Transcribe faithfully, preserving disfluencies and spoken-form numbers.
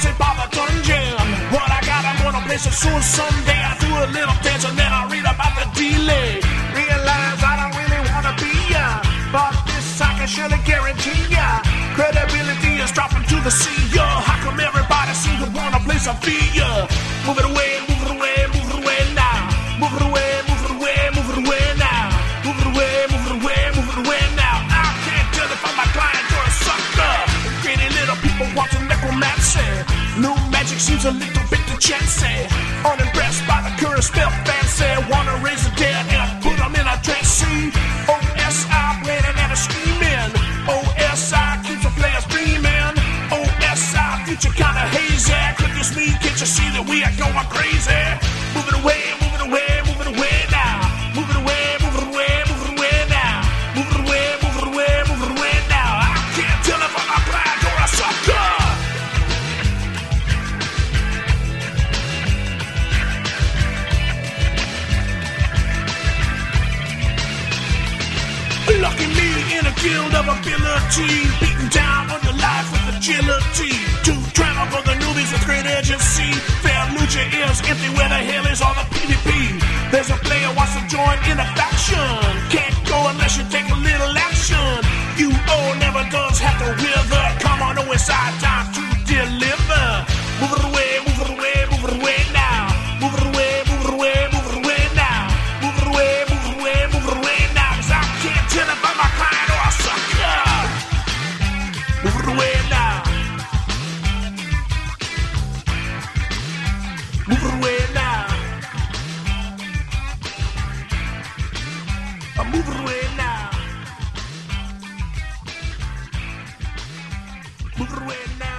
say Papa Dungeon. What I got, I'm gonna place it soon someday. I do a little dance and then I read about the delay. Realize I don't really wanna be ya, but this I can surely guarantee ya. Credibility is dropping to the sea, ya. How come everybody seems to wanna place a fee, ya? Move it away, move it away, move it away now. Move it away, move it away, move it away now. Move it away, move it away, move it away now. I can't tell if I'm a client or a sucker. Greedy little people want to necromancy. New magic seems a little bit too chancy. Unimpressed by the current spell fancy. Wanna raise the dead and put them in a trance. See, O S I planning and a scheming. O S I keeps the players dreaming. O S I future kinda hazy. Goodness me, can't you see that we are going crazy? Move it away, move it away, move it away now. Move it away, move it away, move it away now. Move it away, move it away, move it away now. I can't tell if I'm a blind or a sucker. Lucky me in a guild of ability, beating down on your life with agility. To travel for the newbies with great urgency. Fallujah is empty where the hell is all the P V P? There's a player wants to join in a faction. Can't go unless you take a little action. You all never does have to wither. Come on, O S I, time to deliver. Move it away, move it away, move it away now. Move it away, move it away, move it away now. Move it away, move it away, move it away now. Cause I can't tell if I'm a client or a sucker. Move it away now. Move it away now. I'm moving away now. Move it away now.